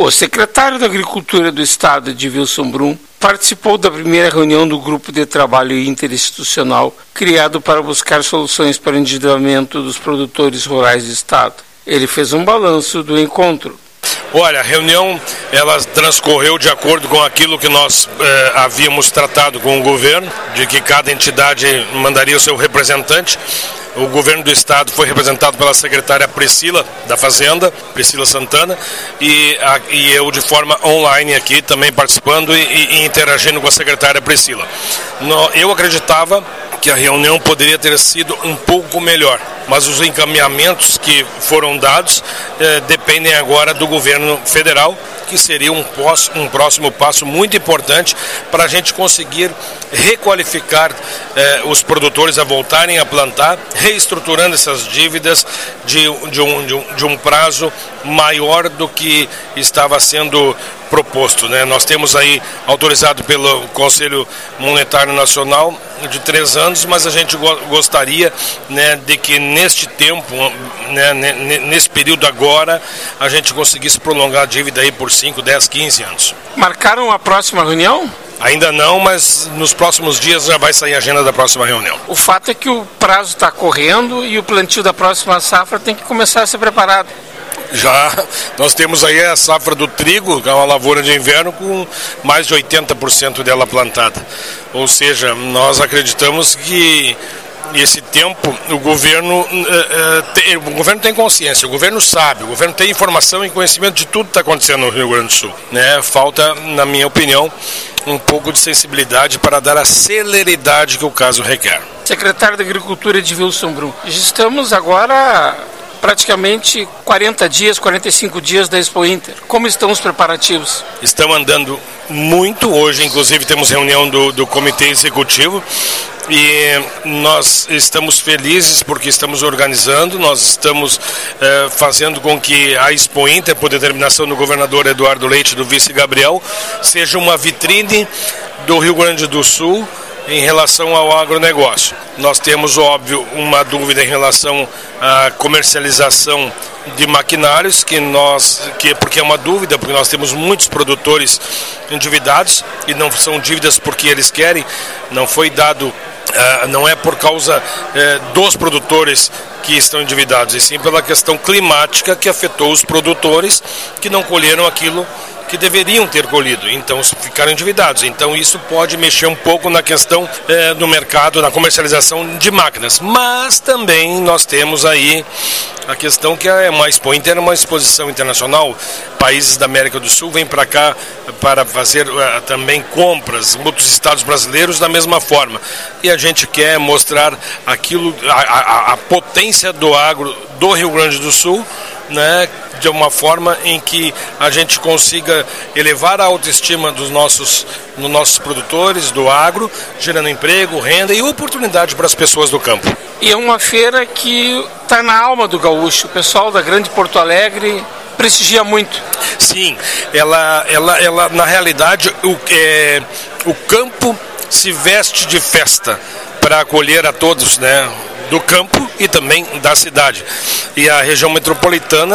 O secretário da Agricultura do Estado, Edilson Brum, participou da primeira reunião do Grupo de Trabalho Interinstitucional criado para buscar soluções para o endividamento dos produtores rurais do Estado. Ele fez um balanço do encontro. Olha, a reunião ela transcorreu de acordo com aquilo que nós havíamos tratado com o governo, de que cada entidade mandaria o seu representante. O governo do estado foi representado pela secretária Priscila da Fazenda, Priscila Santana, e eu de forma online aqui também participando e interagindo com a secretária Priscila. Eu acreditava que a reunião poderia ter sido um pouco melhor, mas os encaminhamentos que foram dados dependem agora do governo federal, que seria um próximo passo muito importante para a gente conseguir requalificar os produtores a voltarem a plantar, reestruturando essas dívidas de um prazo maior do que estava sendo proposto, né? Nós temos aí autorizado pelo Conselho Monetário Nacional de 3 anos, mas a gente gostaria, né, de que neste tempo, né, nesse período agora, a gente conseguisse prolongar a dívida aí por 5, 10, 15 anos. Marcaram a próxima reunião? Ainda não, mas nos próximos dias já vai sair a agenda da próxima reunião. O fato é que o prazo está correndo e o plantio da próxima safra tem que começar a ser preparado. Já nós temos aí a safra do trigo, que é uma lavoura de inverno, com mais de 80% dela plantada. Ou seja, nós acreditamos que esse tempo o governo tem consciência, o governo sabe, o governo tem informação e conhecimento de tudo que está acontecendo no Rio Grande do Sul, né? Falta, na minha opinião, um pouco de sensibilidade para dar a celeridade que o caso requer. Secretário da Agricultura, Edilson Brum, estamos agora praticamente 40 dias, 45 dias da Expo Inter. Como estão os preparativos? Estão andando muito. Hoje, inclusive, temos reunião do Comitê Executivo e nós estamos felizes porque estamos organizando, nós estamos fazendo com que a Expo Inter, por determinação do governador Eduardo Leite e do vice Gabriel, seja uma vitrine do Rio Grande do Sul em relação ao agronegócio. Nós temos, óbvio, uma dúvida em relação à comercialização de maquinários, porque é uma dúvida, porque nós temos muitos produtores endividados, e não são dívidas porque eles querem, não foi dado, não é por causa dos produtores que estão endividados, e sim pela questão climática que afetou os produtores que não colheram aquilo que deveriam ter colhido, então ficaram endividados. Então isso pode mexer um pouco na questão do mercado, na comercialização de máquinas. Mas também nós temos aí a questão que uma Expo Inter é uma exposição internacional. Países da América do Sul vêm para cá para fazer também compras, outros estados brasileiros da mesma forma. E a gente quer mostrar aquilo, a potência do agro do Rio Grande do Sul, né, de uma forma em que a gente consiga elevar a autoestima dos nossos produtores, do agro, gerando emprego, renda e oportunidade para as pessoas do campo. E é uma feira que está na alma do gaúcho. O pessoal da Grande Porto Alegre prestigia muito. Sim, ela na realidade, o campo se veste de festa para acolher a todos, né, do campo e também da cidade. E a região metropolitana,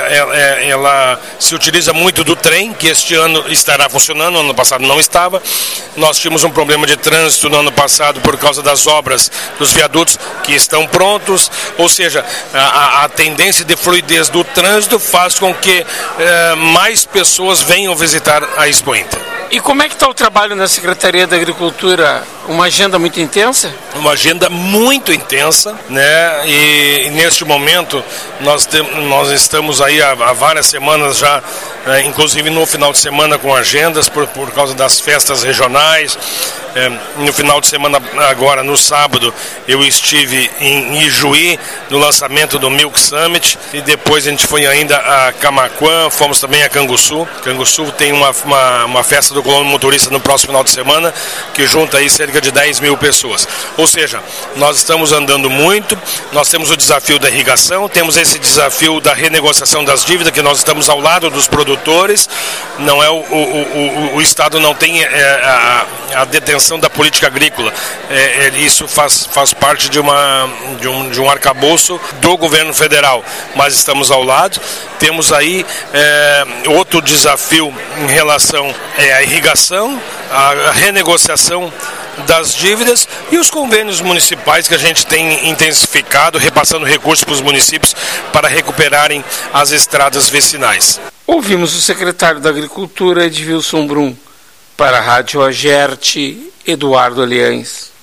ela se utiliza muito do trem, que este ano estará funcionando, ano passado não estava. Nós tínhamos um problema de trânsito no ano passado por causa das obras dos viadutos que estão prontos, ou seja, a tendência de fluidez do trânsito faz com que mais pessoas venham visitar a Expo Inter. E como é que está o trabalho na Secretaria da Agricultura? Uma agenda muito intensa? Uma agenda muito intensa, né? E neste momento nós estamos aí há várias semanas já, inclusive no final de semana com agendas por causa das festas regionais. No final de semana agora, no sábado, eu estive em Ijuí no lançamento do Milk Summit e depois a gente foi ainda a Camaquã, fomos também a Canguçu. Canguçu tem uma festa do colono motorista no próximo final de semana que junta aí cerca cerca de 10 mil pessoas. Ou seja, nós estamos andando muito, nós temos o desafio da irrigação, temos esse desafio da renegociação das dívidas, que nós estamos ao lado dos produtores, não é o Estado não tem a detenção da política agrícola, isso faz parte de um arcabouço do governo federal, mas estamos ao lado. Temos aí outro desafio em relação à irrigação, a renegociação das dívidas e os convênios municipais que a gente tem intensificado, repassando recursos para os municípios para recuperarem as estradas vicinais. Ouvimos o secretário da Agricultura, Edvilson Brum. Para a Rádio Agerte, Eduardo Aliães.